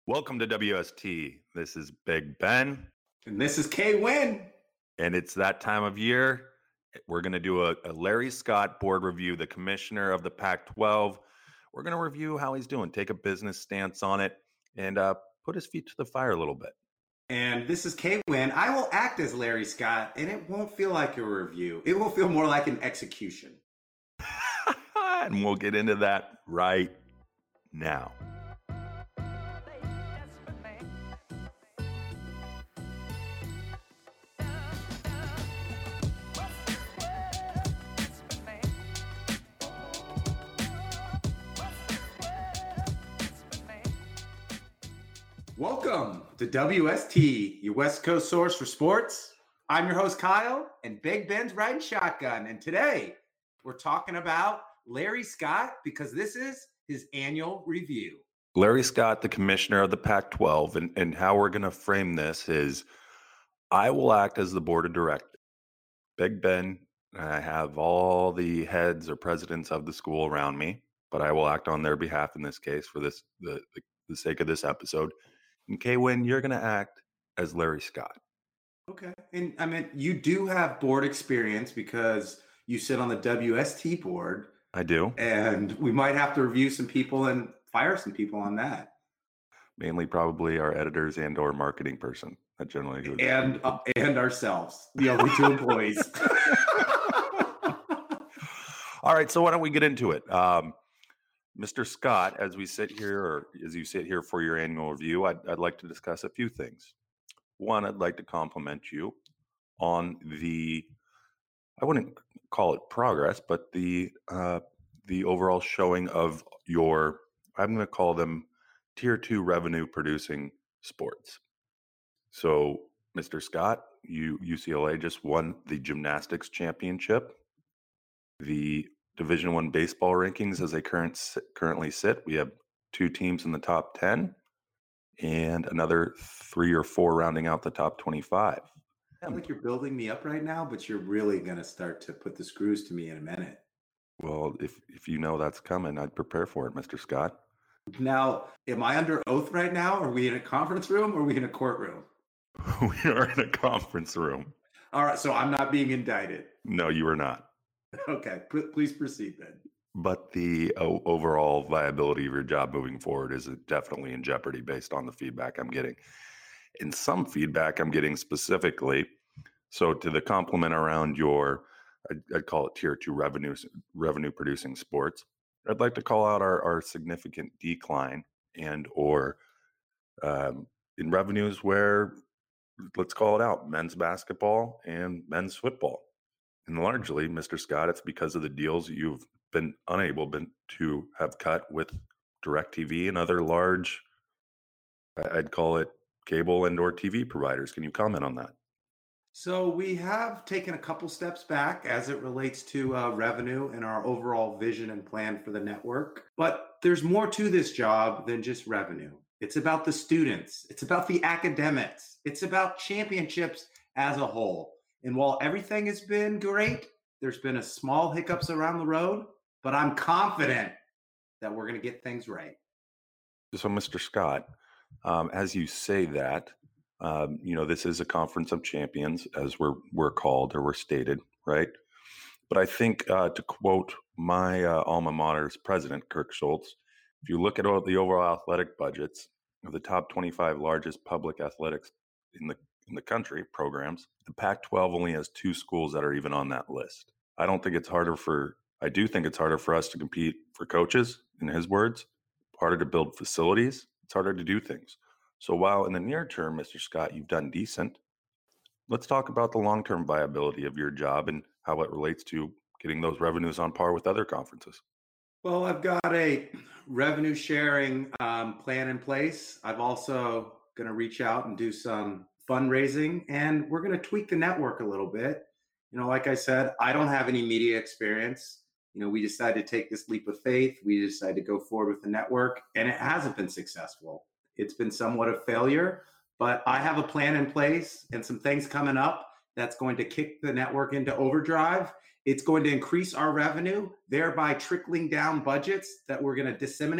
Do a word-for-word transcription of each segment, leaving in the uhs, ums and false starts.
Welcome to W S T. This is Big Ben. And this is K-Win. And it's that time of year. We're going to do a, a Larry Scott board review, the commissioner of the Pac twelve. We're going to review how he's doing, take a business stance on it, and uh, put his feet to the fire a little bit. And this is K-Win. I will act as Larry Scott, and it won't feel like a review. It will feel more like an execution. And we'll get into that right now. Welcome to W S T, your West Coast source for sports. I'm your host, Kyle, and Big Ben's riding shotgun. And today, we're talking about Larry Scott because this is his annual review. Larry Scott, the commissioner of the Pac twelve, and, and how we're going to frame this is I will act as the board of directors. Big Ben, I have all the heads or presidents of the school around me, but I will act on their behalf in this case for this the, the, the sake of this episode. And K-Win, you're going to act as Larry Scott. Okay. And I mean, you do have board experience because you sit on the W S T board. I do. And we might have to review some people and fire some people on that. Mainly probably our editors and or marketing person. That generally who and uh, and ourselves, the only two employees. All right, so why don't we get into it? Um, Mister Scott, as we sit here, or as you sit here for your annual review, I'd, I'd like to discuss a few things. One, I'd like to compliment you on the, I wouldn't call it progress, but the uh, the overall showing of your, I'm going to call them tier two revenue producing sports. So, Mister Scott, you U C L A just won the gymnastics championship. The Division One baseball rankings, as they current currently sit, we have two teams in the top ten, and another three or four rounding out the top twenty-five. I feel like you're building me up right now, but you're really going to start to put the screws to me in a minute. Well, if if you know that's coming, I'd prepare for it, Mister Scott. Now, am I under oath right now? Are we in a conference room or are we in a courtroom? We are in a conference room. All right, so I'm not being indicted. No, you are not. Okay, p- please proceed then. But the o- overall viability of your job moving forward is definitely in jeopardy based on the feedback I'm getting. And some feedback I'm getting specifically, so to the compliment around your, I'd, I'd call it tier two revenue, revenue producing sports, I'd like to call out our, our significant decline and or um, in revenues where, let's call it out, men's basketball and men's football. And largely, Mister Scott, it's because of the deals you've been unable been, to have cut with DirecTV and other large, I'd call it cable and or T V providers. Can you comment on that? So we have taken a couple steps back as it relates to uh, revenue and our overall vision and plan for the network. But there's more to this job than just revenue. It's about the students. It's about the academics. It's about championships as a whole. And while everything has been great, there's been a small hiccups around the road, but I'm confident that we're going to get things right. So, Mister Scott, um, as you say that, um, you know, this is a conference of champions, as we're we're called or we're stated, right? But I think uh, to quote my uh, alma mater's president, Kirk Schultz, if you look at all the overall athletic budgets of the top twenty-five largest public athletics in the in the country programs, the Pac twelve only has two schools that are even on that list. I don't think it's harder for, I do think it's harder for us to compete for coaches, in his words, harder to build facilities, it's harder to do things. So while in the near term, Mister Scott, you've done decent, let's talk about the long-term viability of your job and how it relates to getting those revenues on par with other conferences. Well, I've got a revenue sharing um, plan in place. I've also going to reach out and do some fundraising, and we're going to tweak the network a little bit. You know, like I said, I don't have any media experience. You know, we decided to take this leap of faith. We decided to go forward with the network, and it hasn't been successful. It's been somewhat of failure, but I have a plan in place and some things coming up that's going to kick the network into overdrive. It's going to increase our revenue, thereby trickling down budgets that we're going to disseminate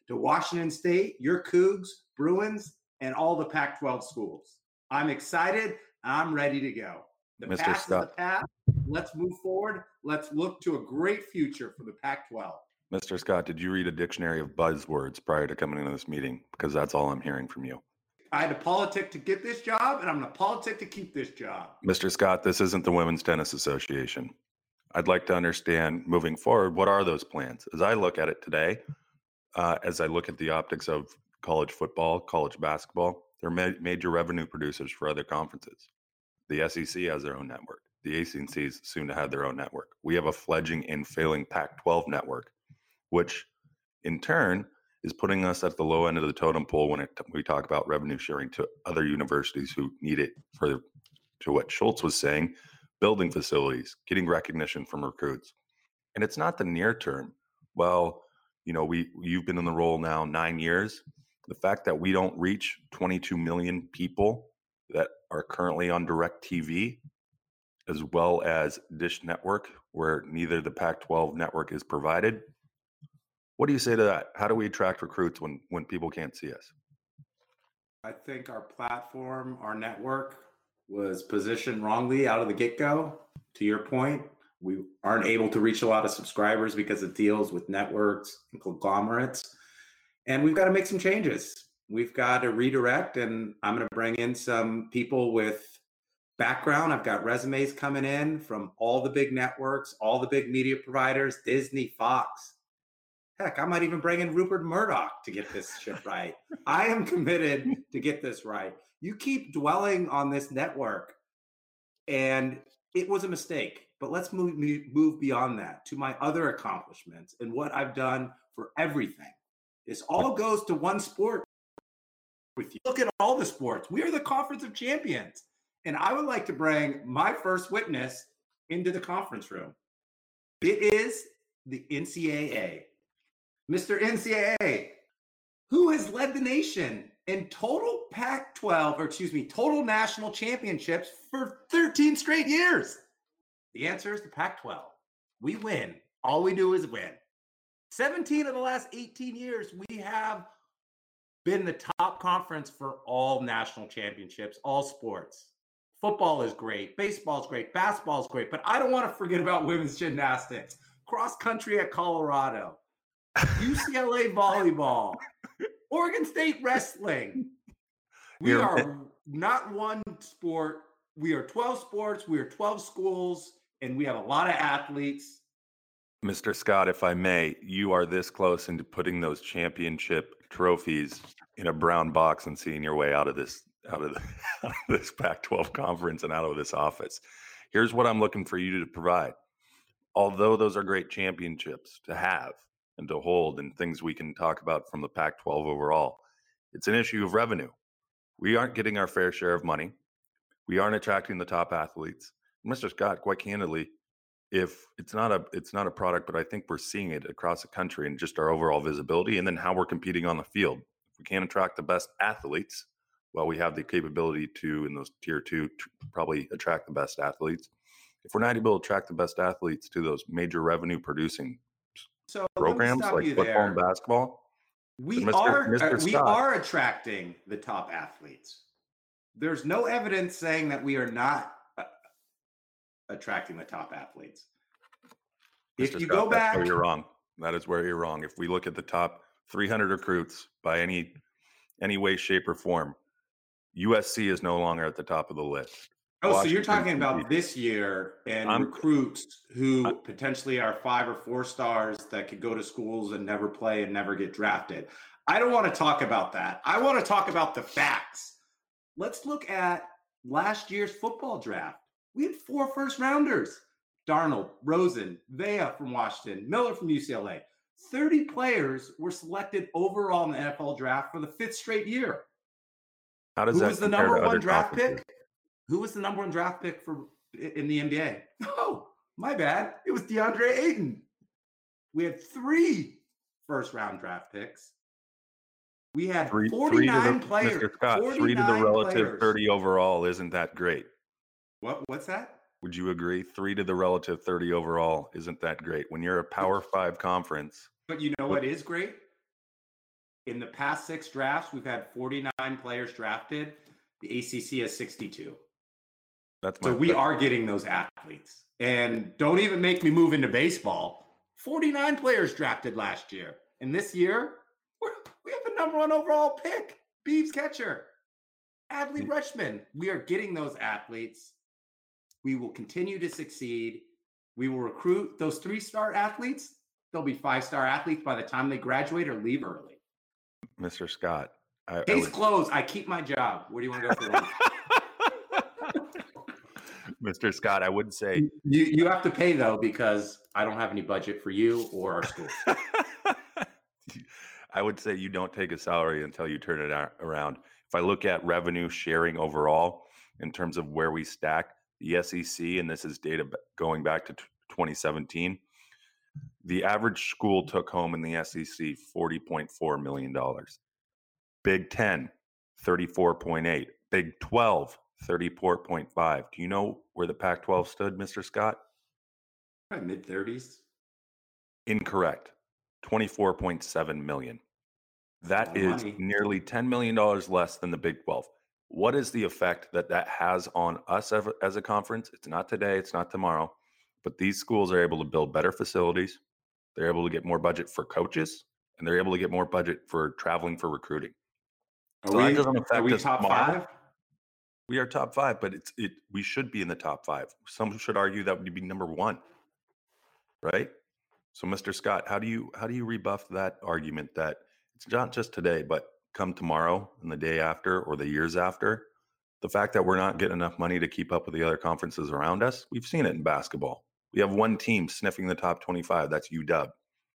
to Washington State, your Cougs, Bruins, and all the Pac twelve schools. I'm excited. I'm ready to go. The Mister past is the Scott. past. Let's move forward. Let's look to a great future for the Pac twelve. Mister Scott, did you read a dictionary of buzzwords prior to coming into this meeting? Because that's all I'm hearing from you. I had to politic to get this job, and I'm going to politic to keep this job. Mister Scott, this isn't the Women's Tennis Association. I'd like to understand, moving forward, what are those plans? As I look at it today, uh, as I look at the optics of college football, college basketball, they're ma- major revenue producers for other conferences. The S E C has their own network. The A C C is soon to have their own network. We have a fledgling and failing Pac twelve network, which in turn is putting us at the low end of the totem pole when it, we talk about revenue sharing to other universities who need it for, to what Schultz was saying, building facilities, getting recognition from recruits. And it's not the near term. Well, you know, we you've been in the role now nine years. The fact that we don't reach twenty-two million people that are currently on DirecTV, as well as Dish Network, where neither the Pac twelve network is provided. What do you say to that? How do we attract recruits when, when people can't see us? I think our platform, our network was positioned wrongly out of the get-go. To your point, we aren't able to reach a lot of subscribers because it deals with networks and conglomerates. And we've got to make some changes. We've got to redirect, and I'm going to bring in some people with background. I've got resumes coming in from all the big networks, all the big media providers, Disney, Fox. Heck, I might even bring in Rupert Murdoch to get this ship right. I am committed to get this right. You keep dwelling on this network, and it was a mistake. But let's move, move beyond that to my other accomplishments and what I've done for everything. This all goes to one sport with you. Look at all the sports. We are the Conference of Champions. And I would like to bring my first witness into the conference room. It is the N C double A. Mister N C double A, who has led the nation in total Pac twelve, or excuse me, total national championships for thirteen straight years? The answer is the Pac twelve. We win. All we do is win. seventeen of the last eighteen years, we have been the top conference for all national championships, all sports. Football is great. Baseball is great. Basketball is great. But I don't want to forget about women's gymnastics, cross country at Colorado, U C L A volleyball, Oregon State wrestling. We You're- are not one sport. We are twelve sports. We are twelve schools, and we have a lot of athletes. Mister Scott, if I may, you are this close into putting those championship trophies in a brown box and seeing your way out of this out of, the, out of this Pac twelve conference and out of this office. Here's what I'm looking for you to provide. Although those are great championships to have and to hold and things we can talk about from the Pac twelve overall, it's an issue of revenue. We aren't getting our fair share of money. We aren't attracting the top athletes. Mister Scott, quite candidly, if it's not a it's not a product, but I think we're seeing it across the country and just our overall visibility and then how we're competing on the field. If we can't attract the best athletes, well, we have the capability to, in those tier two, tr- probably attract the best athletes. If we're not able to attract the best athletes to those major revenue producing So programs like you football there. and basketball, We Mister are Mister uh, we Scott. are attracting the top athletes. There's no evidence saying that we are not uh, attracting the top athletes. Mister If you Scott, go that's back, where you're wrong. That is where you're wrong. If we look at the top three hundred recruits by any any way, shape, or form, U S C is no longer at the top of the list. oh, so you're Washington, talking about D C this year and I'm- recruits who I- potentially are five or four stars that could go to schools and never play and never get drafted. I don't want to talk about that. I want to talk about the facts. Let's look at last year's football draft. We had four first rounders. Darnold, Rosen, Vea from Washington, Miller from U C L A. thirty players were selected overall in the N F L draft for the fifth straight year. How does Who that was the compare number to one other draft conferences? pick? Who was the number one draft pick for in the N B A? Oh, my bad. It was DeAndre Ayton. We had three first round draft picks. We had Three, three to forty-nine the, players. Mister Scott, three to the forty-nine relative players. thirty overall isn't that great. What? What's that? Would you agree? Three to the relative thirty overall isn't that great. When you're a Power Five conference, But you know what is great? In the past six drafts, we've had forty-nine players drafted. The A C C has sixty-two. That's my. So we that's, are getting those athletes. And don't even make me move into baseball. forty-nine players drafted last year. And this year, we're, we have the number one overall pick, Beeves catcher, Adley Rutschman. We are getting those athletes. We will continue to succeed. We will recruit those three-star athletes. They'll be five-star athletes by the time they graduate or leave early. Mister Scott. I, Case I would... closed. I keep my job. Where do you want to go for lunch? Mister Scott, I would say you you have to pay though, because I don't have any budget for you or our school. I would say you don't take a salary until you turn it around. If I look at revenue sharing overall in terms of where we stack, the S E C, and this is data going back to twenty seventeen, the average school took home in the S E C forty point four million dollars. Big Ten, thirty-four point eight. Big twelve, thirty-four point five. Do you know where the Pac twelve stood, Mister Scott? Mid thirties. Incorrect. twenty-four point seven million. That is money. nearly ten million dollars less than the Big twelve. What is the effect that that has on us as a conference? It's not today, it's not tomorrow, but these schools are able to build better facilities. They're able to get more budget for coaches, and they're able to get more budget for traveling for recruiting. Are so we, that doesn't affect are we us top tomorrow. five? We are top five, but it's it. We should be in the top five. Some should argue that would be number one, right? So, Mister Scott, how do you how do you rebuff that argument that it's not just today, but come tomorrow and the day after or the years after, the fact that we're not getting enough money to keep up with the other conferences around us? We've seen it in basketball. We have one team sniffing the top twenty-five. That's U W.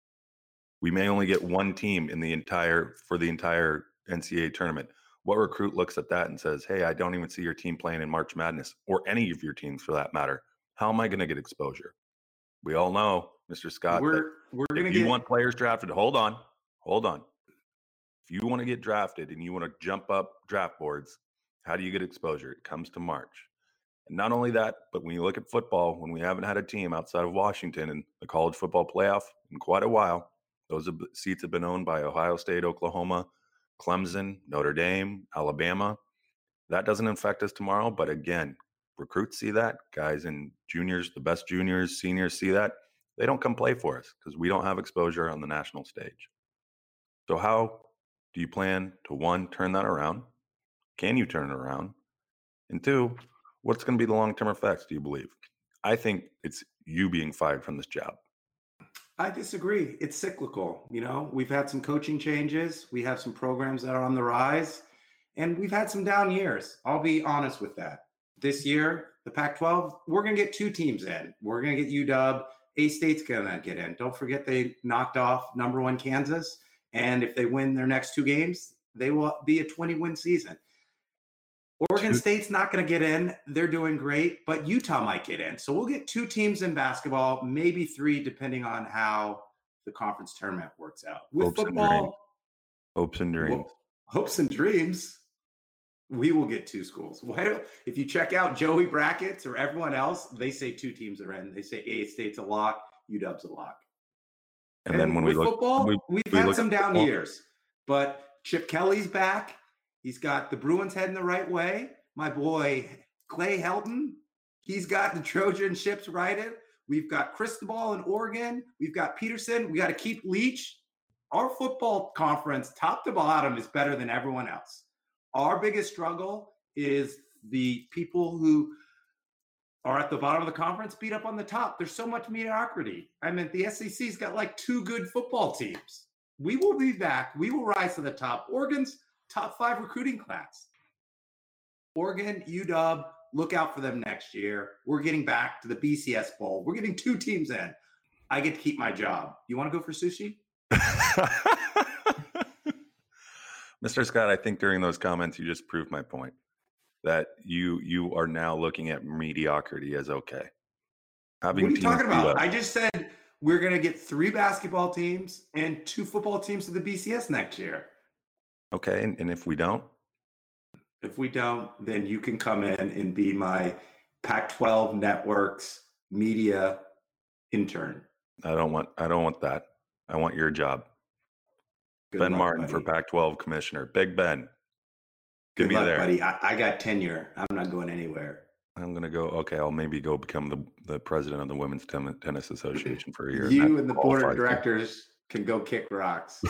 We may only get one team in the entire for the entire N C double A tournament. What recruit looks at that and says, hey, I don't even see your team playing in March Madness, or any of your teams for that matter. How am I going to get exposure? We all know, Mister Scott, We're we're if gonna you get want players drafted, hold on, hold on. If you want to get drafted and you want to jump up draft boards, how do you get exposure? It comes to March. And not only that, but when you look at football, when we haven't had a team outside of Washington in the college football playoff in quite a while, those seats have been owned by Ohio State, Oklahoma, Clemson, Notre Dame, Alabama. That doesn't affect us tomorrow, but again, recruits see that. Guys and juniors, the best juniors, seniors see that. They don't come play for us because we don't have exposure on the national stage. So how do you plan to, one, turn that around? Can you turn it around? And two, what's going to be the long-term effects, do you believe? I think it's you being fired from this job. I disagree. It's cyclical. You know, we've had some coaching changes. We have some programs that are on the rise, and we've had some down years. I'll be honest with that. This year, the Pac twelve, we're going to get two teams in. We're going to get U W. A-State's going to get in. Don't forget they knocked off number one Kansas, and if they win their next two games, they will be a twenty-win season. Oregon State's not going to get in. They're doing great, but Utah might get in. So we'll get two teams in basketball, maybe three, depending on how the conference tournament works out. With Hopes football, and hopes and dreams. Well, hopes and dreams, we will get two schools. Why don't, if you check out Joey Brackets or everyone else, they say two teams are in. They say A-State's a lock, U W's a lock. And, and then when with we look, football, we, we've we had look some down football. years, but Chip Kelly's back. He's got the Bruins heading the right way. My boy Clay Helton, he's got the Trojan ships righted. We've got Cristobal in Oregon. We've got Peterson. We got to keep Leach. Our football conference, top to bottom, is better than everyone else. Our biggest struggle is the people who are at the bottom of the conference beat up on the top. There's so much mediocrity. I mean, the S E C's got like two good football teams. We will be back. We will rise to the top. Oregon's top five recruiting class. Oregon, U W, look out for them next year. We're getting back to the B C S Bowl. We're getting two teams in. I get to keep my job. You want to go for sushi? Mister Scott, I think during those comments, you just proved my point that you you are now looking at mediocrity as okay. Having what are you talking about? I I just said we're going to get three basketball teams and two football teams to the B C S next year. Okay, and, and if we don't? If we don't, then you can come in and be my Pac twelve Networks media intern. I don't want I don't want that. I want your job. Good Ben luck, Martin for buddy. Pac twelve commissioner. Big Ben, get Good me luck, there. buddy. I, I got tenure. I'm not going anywhere. I'm gonna go. Okay, I'll maybe go become the the president of the Women's Ten- Tennis Association for a year, and that You and the board of qualifies me. directors can go kick rocks.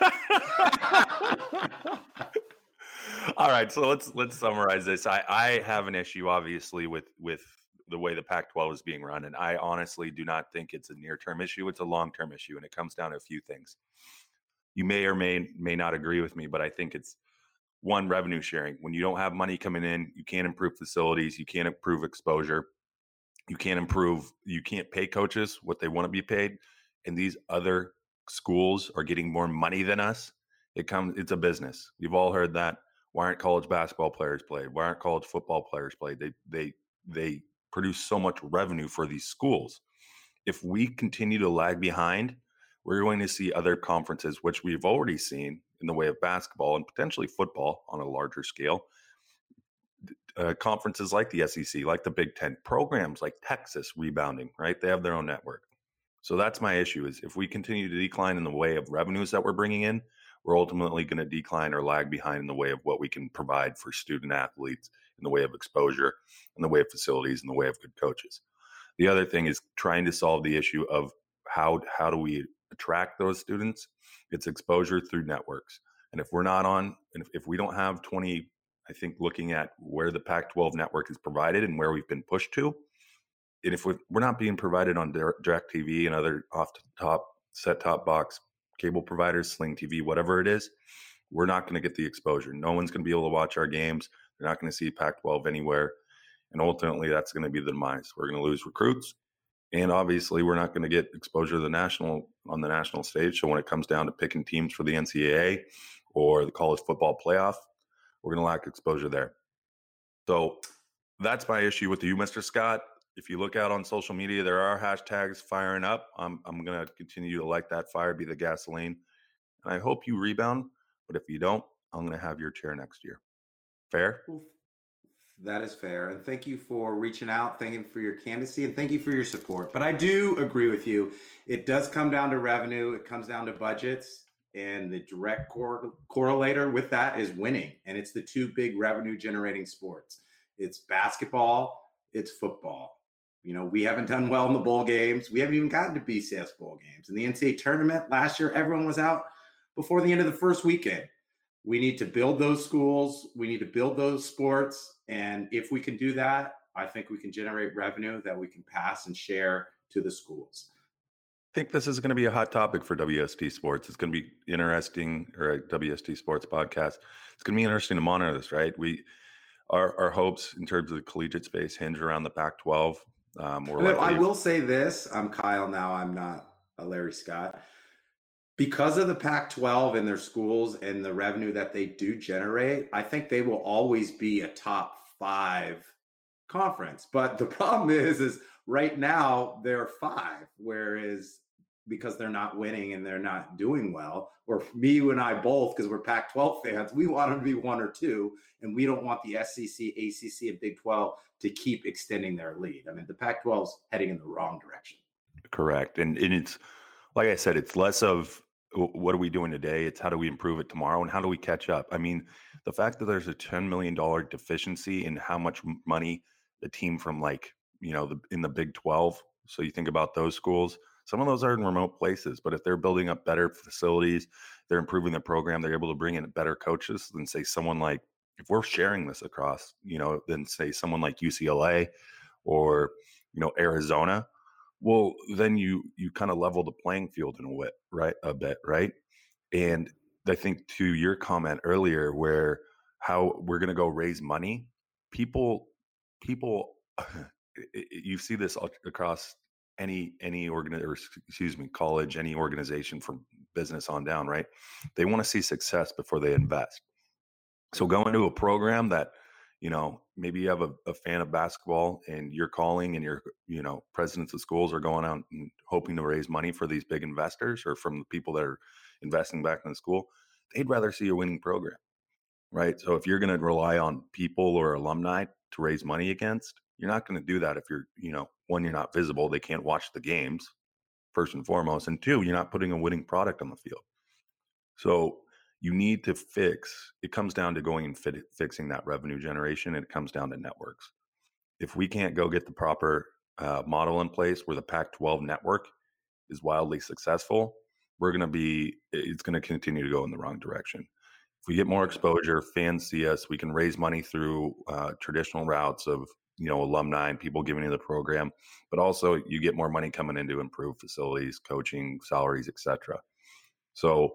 All right, so let's let's summarize this. I I have an issue, obviously, with with the way the Pac twelve is being run, and I honestly do not think it's a near term issue. It's a long term issue, and it comes down to a few things. You may or may may not agree with me, but I think it's one, revenue sharing. When you don't have money coming in, you can't improve facilities, you can't improve exposure, you can't improve, you can't pay coaches what they want to be paid, and these other schools are getting more money than us. It comes, it's a business. You've all heard that. Why aren't college basketball players played? Why aren't college football players played? They they they produce so much revenue for these schools. If we continue to lag behind, we're going to see other conferences, which we've already seen in the way of basketball and potentially football on a larger scale. Uh, conferences like the S E C, like the Big Ten, programs like Texas rebounding, right? They have their own network. So that's my issue is if we continue to decline in the way of revenues that we're bringing in, we're ultimately going to decline or lag behind in the way of what we can provide for student athletes, in the way of exposure, in the way of facilities, in the way of good coaches. The other thing is trying to solve the issue of how how do we attract those students? It's exposure through networks. And if we're not on, and if, if we don't have twenty, I think looking at where the Pac twelve network is provided and where we've been pushed to, and if we're, we're not being provided on DirecTV and other off the top set top box cable providers, Sling T V, whatever it is, we're not going to get the exposure. No one's going to be able to watch our games. They're not going to see Pac twelve anywhere. And ultimately, that's going to be the demise. We're going to lose recruits. And obviously, we're not going to get exposure to the national on the national stage. So when it comes down to picking teams for the N C double A or the college football playoff, we're going to lack exposure there. So that's my issue with you, Mister Scott. If you look out on social media, there are hashtags firing up. I'm, I'm going to continue to light that fire, be the gasoline. And I hope you rebound. But if you don't, I'm going to have your chair next year. Fair? Well, that is fair. And thank you for reaching out. Thank you for your candidacy and thank you for your support. But I do agree with you. It does come down to revenue, it comes down to budgets. And the direct cor- correlator with that is winning. And it's the two big revenue generating sports it's basketball, it's football. You know, we haven't done well in the bowl games. We haven't even gotten to B C S bowl games. In the N C double A tournament last year, everyone was out before the end of the first weekend. We need to build those schools. We need to build those sports. And if we can do that, I think we can generate revenue that we can pass and share to the schools. I think this is going to be a hot topic for W S T Sports. It's going to be interesting, or a W S T Sports podcast. It's going to be interesting to monitor this, right? We, our, our hopes in terms of the collegiate space hinge around the Pac twelve. Um, And I will say this, I'm Kyle now, I'm not a Larry Scott. Because of the Pac twelve and their schools and the revenue that they do generate, I think they will always be a top five conference. But the problem is, is right now they're five, whereas because they're not winning and they're not doing well, or me, you and I both, because we're Pac twelve fans, we want them to be one or two, and we don't want the S E C, A C C, and Big twelve to keep extending their lead. I mean, the Pac twelve is heading in the wrong direction. Correct. And, and it's, like I said, it's less of what are we doing today? It's how do we improve it tomorrow and how do we catch up? I mean, the fact that there's a ten million dollars deficiency in how much money the team from like, you know, the, in the Big twelve. So you think about those schools, some of those are in remote places, but if they're building up better facilities, they're improving the program, they're able to bring in better coaches than say someone like, if we're sharing this across, you know, then say someone like U C L A or, you know, Arizona, well, then you you kind of level the playing field in a way, right? A bit, right? And I think to your comment earlier, where how we're going to go raise money, people, people, you see this across any any organ or excuse me, college, any organization from business on down, right? They want to see success before they invest. So go into a program that, you know, maybe you have a, a fan of basketball and you're calling and your, you know, presidents of schools are going out and hoping to raise money for these big investors or from the people that are investing back in the school. They'd rather see a winning program, right? So if you're going to rely on people or alumni to raise money against, you're not going to do that if you're, you know, one, you're not visible. They can't watch the games, first and foremost. And two, you're not putting a winning product on the field. So you need to fix, it comes down to going and fit, fixing that revenue generation, and it comes down to networks. If we can't go get the proper uh, model in place where the Pac twelve network is wildly successful, we're going to be, it's going to continue to go in the wrong direction. If we get more exposure, fans see us, we can raise money through uh, traditional routes of, you know, alumni and people giving you the program, but also you get more money coming in to improve facilities, coaching, salaries, et cetera. So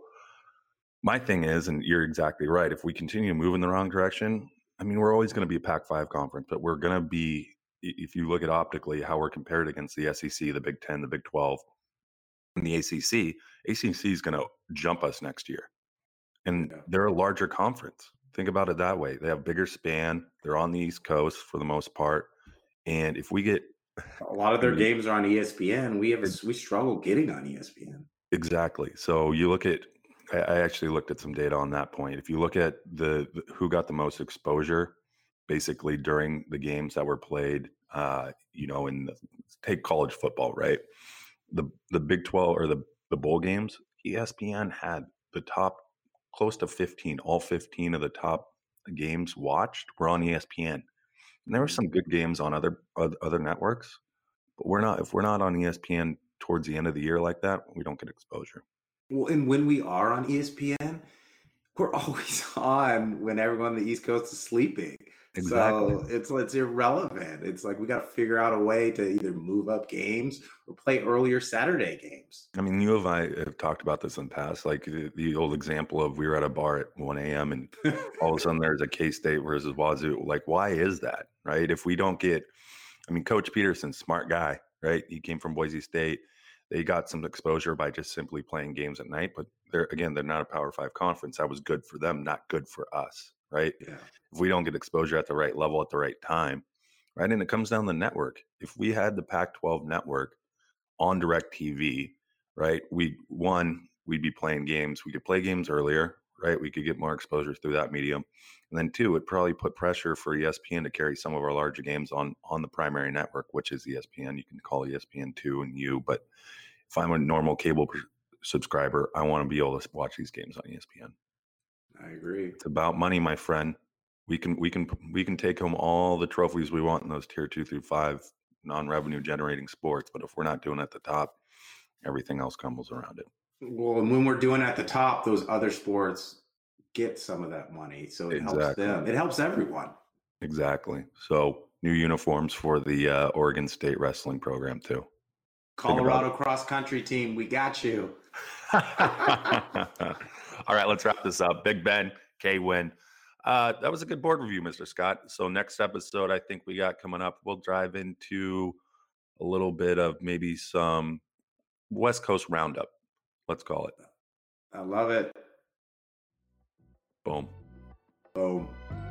my thing is, and you're exactly right, if we continue to move in the wrong direction, I mean, we're always going to be a Pac five conference, but we're going to be, if you look at optically how we're compared against the S E C, the Big Ten, the Big twelve, and the A C C, A C C is going to jump us next year. And Yeah. they're a larger conference. Think about it that way. They have bigger span. They're on the East Coast for the most part. And if we get A lot of I their mean, games are on E S P N. We have a, ex- we struggle getting on E S P N. exactly. So you look at, I I actually looked at some data on that point. If you look at the, the who got the most exposure, basically during the games that were played, uh, you know, in the, take college football, right? The the Big twelve or the the bowl games, E S P N had the top close to fifteen, all fifteen of the top games watched were on E S P N. And there were some good games on other oth- other networks, but we're not if we're not on E S P N towards the end of the year like that, we don't get exposure. Well, and when we are on E S P N, we're always on when everyone on the East Coast is sleeping. Exactly. So it's it's irrelevant. It's like we got to figure out a way to either move up games or play earlier Saturday games. I mean, you and I have talked about this in the past, like the, the old example of we were at a bar at one a.m. and all of a sudden there's a K-State versus Wazoo. Like, why is that, right? If we don't get, I mean, Coach Peterson, smart guy, right? He came from Boise State. They got some exposure by just simply playing games at night, but they're, again, they're not a Power Five conference. That was good for them, not good for us, right? Yeah. If we don't get exposure at the right level at the right time, right? And it comes down to the network. If we had the Pac twelve network on DirecTV, right? We one, we'd be playing games. We could play games earlier, right? We could get more exposure through that medium. And then two, it probably put pressure for E S P N to carry some of our larger games on on the primary network, which is E S P N. You can call E S P N two and U, but if I'm a normal cable subscriber, I want to be able to watch these games on E S P N. I agree. It's about money, my friend. We can we can we can take home all the trophies we want in those tier two through five non-revenue generating sports, but if we're not doing it at the top, everything else crumbles around it. Well, and when we're doing at the top, those other sports get some of that money, so it helps Exactly. them. It helps everyone. Exactly. So new uniforms for the uh, Oregon State wrestling program too. Colorado cross country team, we got you. All right, let's wrap this up. Big Ben, K-Win. Uh, that was a good board review, Mister Scott. So next episode, I think we got coming up, we'll drive into a little bit of maybe some West Coast roundup. Let's call it. I love it. Boom. Boom.